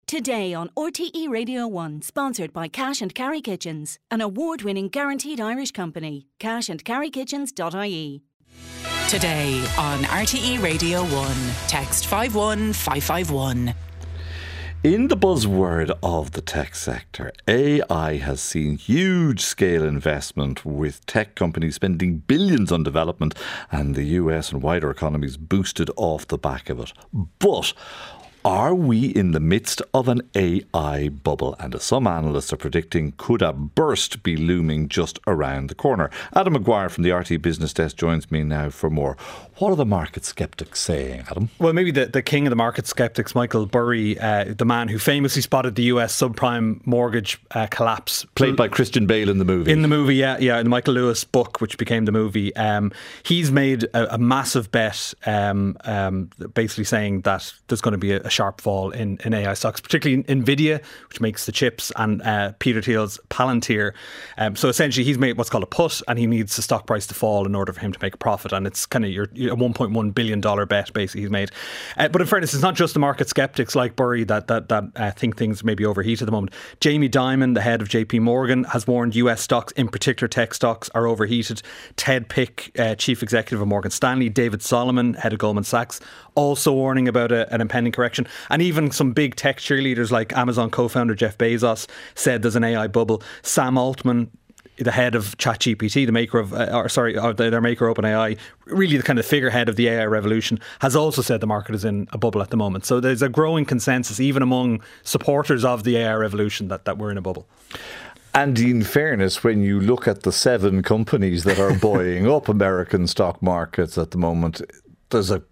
Today on RTE Radio 1, sponsored by Cash and Carry Kitchens, an award-winning guaranteed Irish company. cashandcarrykitchens.ie. Today on RTE Radio 1, text 51551. In the buzzword of the tech sector, AI has seen huge scale investment, with tech companies spending billions on development and the US and wider economies boosted off the back of it. But are we in the midst of an AI bubble? And as some analysts are predicting, could a burst be looming just around the corner? Adam Maguire from the RTE Business Desk joins me now for more. What are the market sceptics saying, Adam? Well, maybe the king of the market sceptics, Michael Burry, the man who famously spotted the US subprime mortgage collapse. Played by Christian Bale in the movie. In the movie, in the Michael Lewis book, which became the movie. He's made a massive bet, basically saying that there's going to be a sharp fall in AI stocks, particularly Nvidia, which makes the chips, and Peter Thiel's Palantir. So essentially, he's made what's called a put, and he needs the stock price to fall in order for him to make a profit. And it's kind of a $1.1 billion bet, basically, he's made. But in fairness, it's not just the market skeptics like Burry that think things may be overheated at the moment. Jamie Dimon, the head of JP Morgan, has warned US stocks, in particular tech stocks, are overheated. Ted Pick, chief executive of Morgan Stanley, David Solomon, head of Goldman Sachs, also warning about an impending correction. And even some big tech cheerleaders like Amazon co-founder Jeff Bezos said there's an AI bubble. Sam Altman, the head of ChatGPT, the maker of, their maker OpenAI, really the kind of figurehead of the AI revolution, has also said the market is in a bubble at the moment. So there's a growing consensus, even among supporters of the AI revolution, that we're in a bubble. And in fairness, when you look at the 7 companies that are buoying up American stock markets at the moment, there's a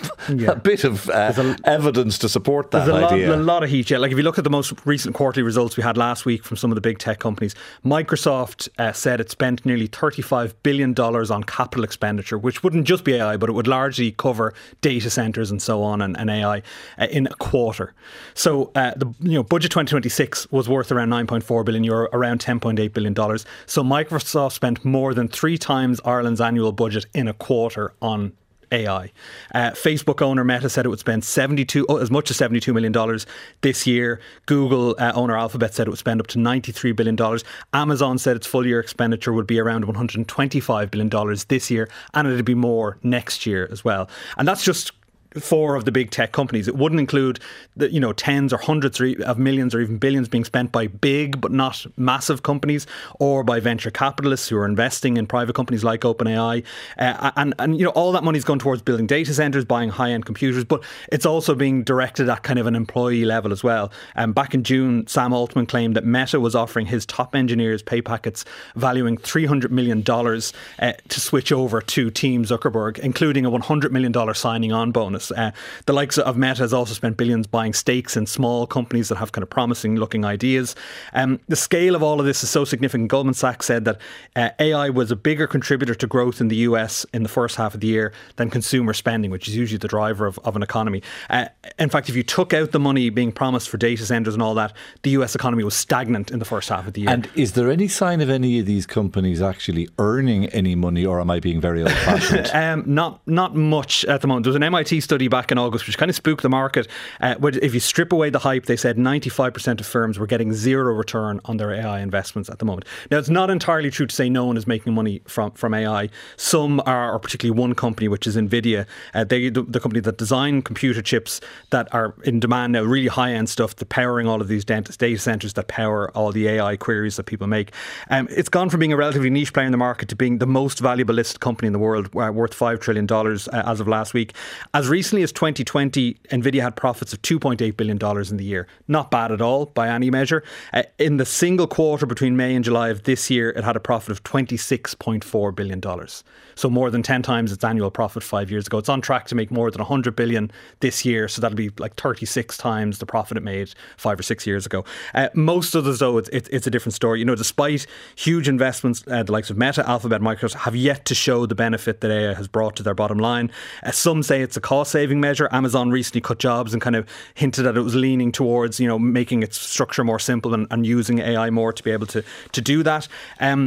bit of evidence to support that idea. There's a lot of heat, yeah. Like if you look at the most recent quarterly results we had last week from some of the big tech companies, Microsoft said it spent nearly $35 billion on capital expenditure, which wouldn't just be AI, but it would largely cover data centres and so on, and AI in a quarter. So the budget 2026 was worth around €9.4 billion, around $10.8 billion. So Microsoft spent more than 3 times Ireland's annual budget in a quarter on AI. Facebook owner Meta said it would spend as much as $72 million this year. Google owner Alphabet said it would spend up to $93 billion. Amazon said its full year expenditure would be around $125 billion this year, and it'd be more next year as well. And that's just 4 of the big tech companies. It wouldn't include the tens or hundreds of millions or even billions being spent by big but not massive companies, or by venture capitalists who are investing in private companies like OpenAI. And all that money is going towards building data centers, buying high-end computers, but it's also being directed at kind of an employee level as well. Back in June, Sam Altman claimed that Meta was offering his top engineers pay packets valuing $300 million to switch over to Team Zuckerberg, including a $100 million signing on bonus. The likes of Meta has also spent billions buying stakes in small companies that have kind of promising looking ideas. The scale of all of this is so significant. Goldman Sachs said that AI was a bigger contributor to growth in the US in the first half of the year than consumer spending, which is usually the driver of an economy. In fact, if you took out the money being promised for data centres and all that, the US economy was stagnant in the first half of the year. And is there any sign of any of these companies actually earning any money, or am I being very old-fashioned? Not much at the moment. There was an MIT study back in August which kind of spooked the market. If you strip away the hype, they said 95% of firms were getting zero return on their AI investments at the moment. Now, it's not entirely true to say no one is making money from AI. Some are, or particularly one company, which is Nvidia. The company that design computer chips that are in demand now, really high-end stuff, the powering all of these data centers that power all the AI queries that people make. It's gone from being a relatively niche player in the market to being the most valuable listed company in the world, worth $5 trillion as of last week. As recently as 2020, Nvidia had profits of $2.8 billion in the year. Not bad at all by any measure. In the single quarter between May and July of this year, it had a profit of $26.4 billion. So more than 10 times its annual profit 5 years ago. It's on track to make more than $100 billion this year. So that'll be like 36 times the profit it made 5 or 6 years ago. Most of those, though, it's a different story. Despite huge investments, the likes of Meta, Alphabet, Microsoft have yet to show the benefit that AI has brought to their bottom line. Some say it's a cost-saving measure. Amazon recently cut jobs and kind of hinted that it was leaning towards, making its structure more simple and using AI more to be able to do that.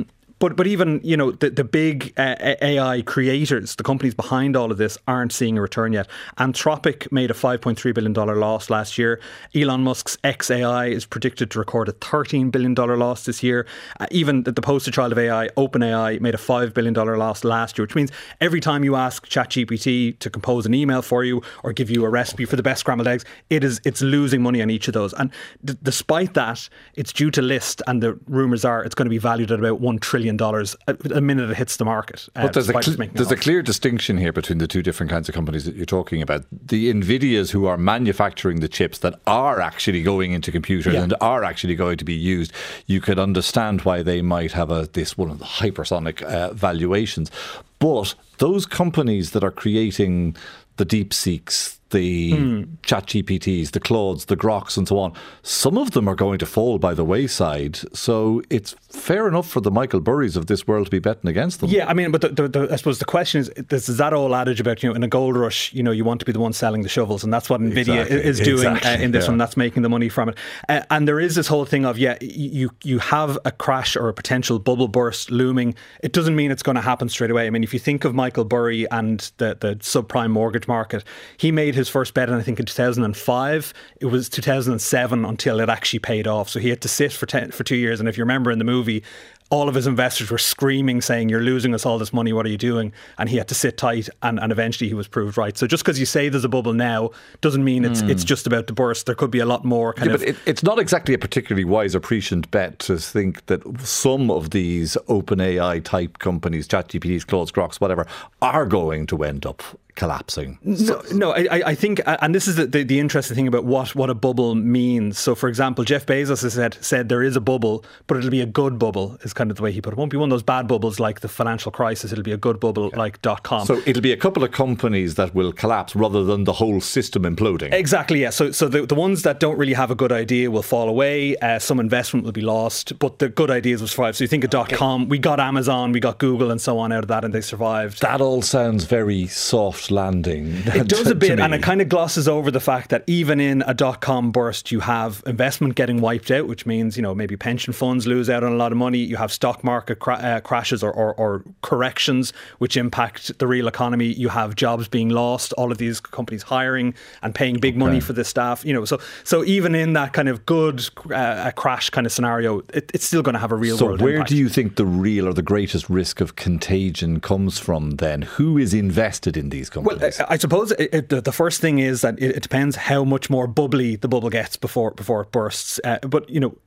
But even, the big AI creators, the companies behind all of this, aren't seeing a return yet. Anthropic made a $5.3 billion loss last year. Elon Musk's xAI is predicted to record a $13 billion loss this year. Even the poster child of AI, OpenAI, made a $5 billion loss last year, which means every time you ask ChatGPT to compose an email for you or give you a recipe for the best scrambled eggs, it's losing money on each of those. And despite that, it's due to list, and the rumours are it's going to be valued at about $1 trillion the minute it hits the market. But there's a clear distinction here between the two different kinds of companies that you're talking about. The NVIDIAs who are manufacturing the chips that are actually going into computers and are actually going to be used, you could understand why they might have one of the hypersonic valuations. But those companies that are creating the DeepSeeks, the ChatGPTs, the Claudes, the Groks and so on, some of them are going to fall by the wayside. So it's fair enough for the Michael Burrys of this world to be betting against them. Yeah, I mean, but I suppose the question is that old adage about, in a gold rush, you want to be the one selling the shovels, and that's what NVIDIA is doing in this one. That's making the money from it. And there is this whole thing of, you have a crash or a potential bubble burst looming. It doesn't mean it's going to happen straight away. I mean, if you think of Michael Burry and the subprime mortgage market, he made his first bet, I think, in 2005. It was 2007 until it actually paid off. So he had to sit for 2 years. And if you remember in the movie, all of his investors were screaming, saying, "You're losing us all this money. What are you doing?" And he had to sit tight, and eventually he was proved right. So just because you say there's a bubble now doesn't mean it's just about to burst. There could be a lot more But it's not exactly a particularly wise or prescient bet to think that some of these OpenAI type companies, ChatGPTs, Claudes, Groks, whatever, are going to end up collapsing. No, I think, and this is the interesting thing about what a bubble means. So, for example, Jeff Bezos has said there is a bubble, but it'll be a good bubble, is kind of the way he put it. It won't be one of those bad bubbles like the financial crisis. It'll be a good bubble like .com. So it'll be a couple of companies that will collapse rather than the whole system imploding. Exactly, yeah. So the ones that don't really have a good idea will fall away. Some investment will be lost, but the good ideas will survive. So you think of .com, we got Amazon, we got Google and so on out of that, and they survived. That all sounds very soft landing. It does a bit, and it kind of glosses over the fact that even in a .com burst, you have investment getting wiped out, which means, maybe pension funds lose out on a lot of money. You have stock market crashes or corrections, which impact the real economy. You have jobs being lost, all of these companies hiring and paying big money for the staff. So even in that kind of good crash kind of scenario, it's still going to have a real world impact. So where do you think the real or the greatest risk of contagion comes from then? Who is invested in these companies? Well, I suppose the first thing is that it depends how much more bubbly the bubble gets before it bursts. But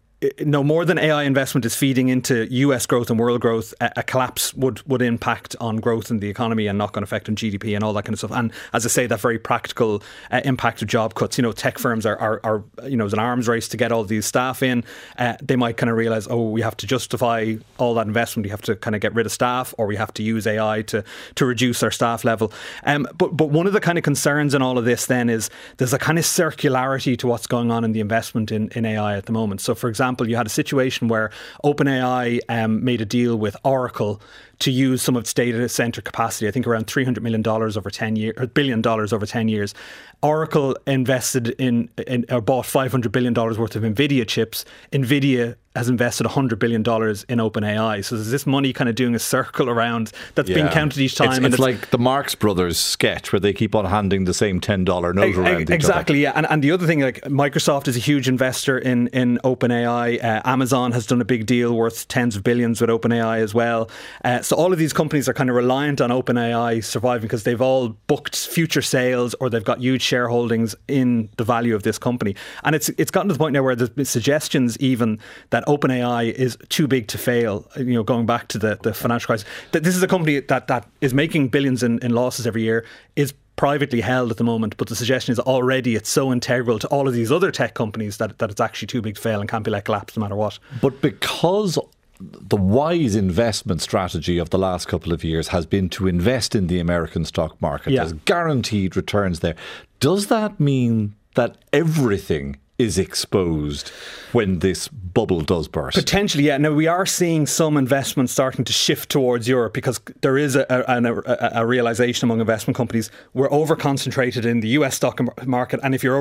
no more than AI investment is feeding into US growth and world growth, a collapse would impact on growth in the economy and knock-on effect on GDP and all that kind of stuff. And as I say, that very practical impact of job cuts. Tech firms are there's an arms race to get all these staff in. They might kind of realise, we have to justify all that investment. We have to kind of get rid of staff, or we have to use AI to reduce our staff level. But one of the kind of concerns in all of this then is there's a kind of circularity to what's going on in the investment in AI at the moment. So, for example, you had a situation where OpenAI made a deal with Oracle to use some of its data center capacity, I think around $300 million over 10 years, or $1 billion over 10 years. Oracle invested in or bought $500 billion worth of NVIDIA chips. NVIDIA has invested $100 billion in OpenAI. So there's this money kind of doing a circle around that's being counted each time. It's like the Marx Brothers sketch where they keep on handing the same $10 note around. Exactly, yeah. And the other thing, like Microsoft is a huge investor in OpenAI. Amazon has done a big deal worth tens of billions with OpenAI as well. So all of these companies are kind of reliant on OpenAI surviving because they've all booked future sales or they've got huge shareholdings in the value of this company. And it's gotten to the point now where there's been suggestions even that OpenAI is too big to fail, going back to the financial crisis. That this is a company that is making billions in losses every year, is privately held at the moment, but the suggestion is already it's so integral to all of these other tech companies that it's actually too big to fail and can't be let collapse no matter what. But because the wise investment strategy of the last couple of years has been to invest in the American stock market, there's guaranteed returns there. Does that mean that everything is exposed when this bubble does burst. Potentially, yeah. Now, we are seeing some investment starting to shift towards Europe because there is a realisation among investment companies we're over-concentrated in the US stock market, and if you're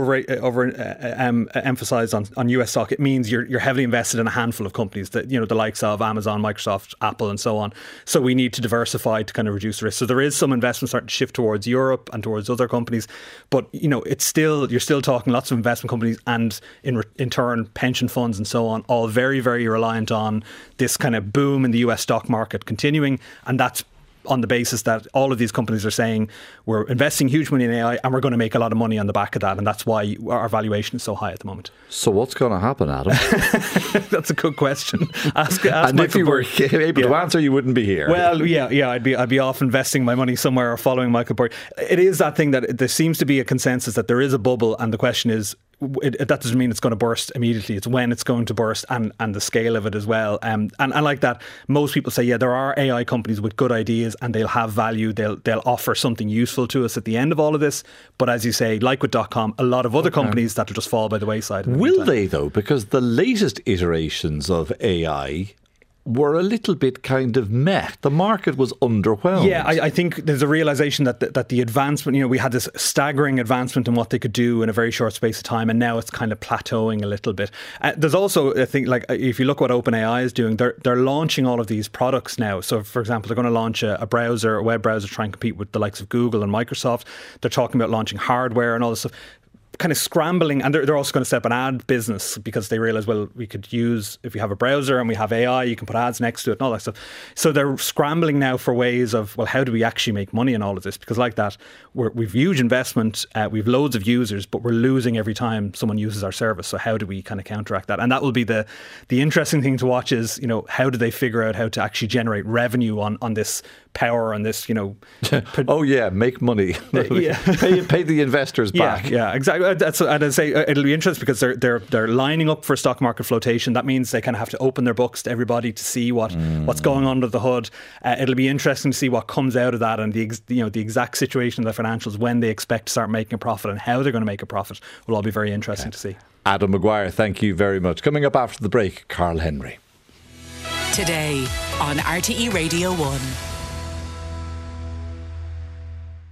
emphasised on US stock, it means you're heavily invested in a handful of companies, that the likes of Amazon, Microsoft, Apple and so on. So we need to diversify to kind of reduce the risk. So there is some investment starting to shift towards Europe and towards other companies, but you're still talking lots of investment companies and in turn pension funds and so on, all very, very reliant on this kind of boom in the US stock market continuing, and that's on the basis that all of these companies are saying we're investing huge money in AI and we're going to make a lot of money on the back of that, and that's why our valuation is so high at the moment. So what's going to happen, Adam? That's a good question. Ask and if you were able to answer, you wouldn't be here. Well, yeah, I'd be off investing my money somewhere or following Michael Burry. It is that thing that there seems to be a consensus that there is a bubble, and the question is, that doesn't mean it's going to burst immediately. It's when it's going to burst and the scale of it as well. And like that, most people say, yeah, there are AI companies with good ideas and they'll have value. They'll offer something useful to us at the end of all of this. But as you say, like with .com, a lot of other companies that will just fall by the wayside. Will they though? Because the latest iterations of AI were a little bit kind of meh. The market was underwhelmed. Yeah, I think there's a realisation that the advancement, we had this staggering advancement in what they could do in a very short space of time, and now it's kind of plateauing a little bit. There's also a thing, like if you look what OpenAI is doing, they're launching all of these products now. So for example, they're going to launch a web browser, try and compete with the likes of Google and Microsoft. They're talking about launching hardware and all this stuff, kind of scrambling, and they're also going to set up an ad business because they realise, well, we could use, if we have a browser and we have AI, you can put ads next to it and all that stuff. So they're scrambling now for ways of, well, how do we actually make money in all of this? Because like that, we've huge investment, we've loads of users, but we're losing every time someone uses our service. So how do we kind of counteract that? And that will be the interesting thing to watch is, how do they figure out how to actually generate revenue on this power, on this, oh yeah, make money. pay the investors back. Yeah, exactly. And I say it'll be interesting because they're lining up for stock market flotation. That means they kind of have to open their books to everybody to see what's going on under the hood. It'll be interesting to see what comes out of that, and the exact situation of the financials, when they expect to start making a profit and how they're going to make a profit, will all be very interesting to see. Adam Maguire, thank you very much. Coming up after the break, Carl Henry. Today on RTE Radio 1.